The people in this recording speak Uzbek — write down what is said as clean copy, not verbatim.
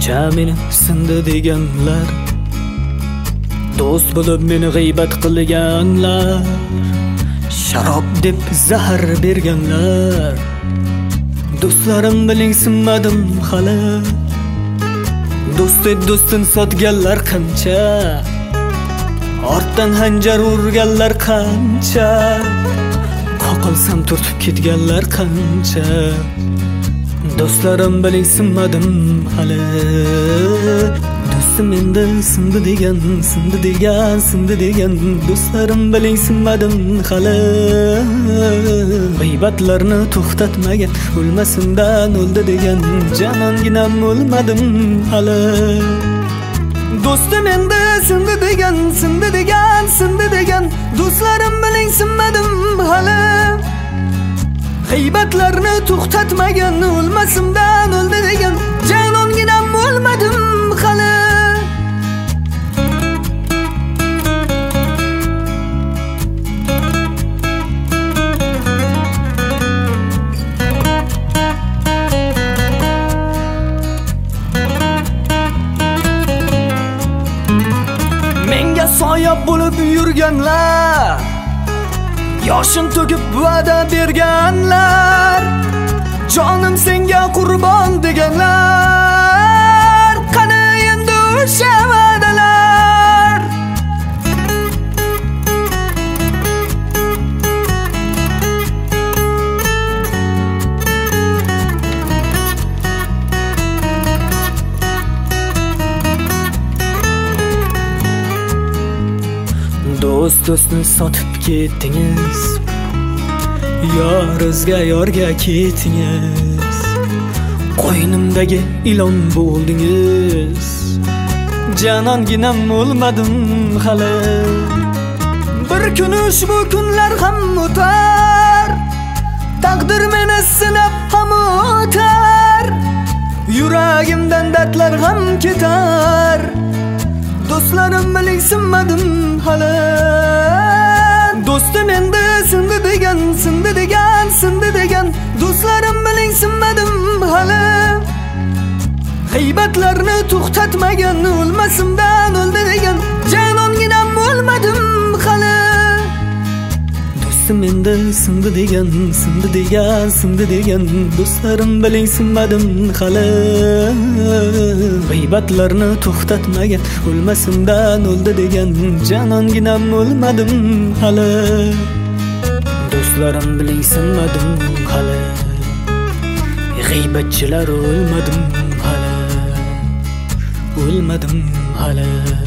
Qancha meni sindi deganlar, do'st bo'lib meni g'iybat qilganlar, sharob deb zahar berganlar. Do'stlarim biling sinmadim hali, do'st deb do'stin sotganlar qancha, ortdan hanjar urganlar qancha, qoqilsam turtib ketganlar qancha. Do'stlarim biling sinmadim hali, do'stim endi sindi degan, sindi degan, sindi degan. Do'stlarim biling sinmadim hali, g'iybatlarni to'xtatmagan, o'lmasimdan o'ldi degan jononginam o'lmadim hali. Do'stim endi sindi degan, sindi degan, sindi degan. Do'stlarim biling sinmadim hali, g'iybatlarni to'xtatmagan, o'lmasimdan o'ldi degan jononginam o'lmadim hali. Menga soya bo'lib yurganlar, yoshin to'kib va'da berganlar, jonim senga qurbon deganlar. Qani endi o'sha va'dalar? Do'st do'stni sotib ketdingiz, yorizga yorga ketdingiz, qo'ynimdagi ilon bo'ldingiz, jononginam o'lmadim hali. Bir kun ushbu kunlar ham o'tar, taqdir meni sinab ham o'tar, yuragimdan dardlar ham ketar. Do'stlarim biling sinmadim hali, do'stim endi sindi degan, sindi degan, sindi degan. Do'stlarim biling sinmadim hali, g'iybatlarni to'xtatmagan, o'lmasimdan o'ldi degan jononginam o'lmadim hali. Do'stim endi sindi degan, sindi degan, sindi degan. Do'stlarim biling sinmadim hali, g'iybatlarni to'xtatmagan, o'lmasimdan o'ldi degan jononginam o'lmadim hali. Do'stlarim biling sinmadim hali, g'iybatchilar o'lmadim hali, o'lmadim hali.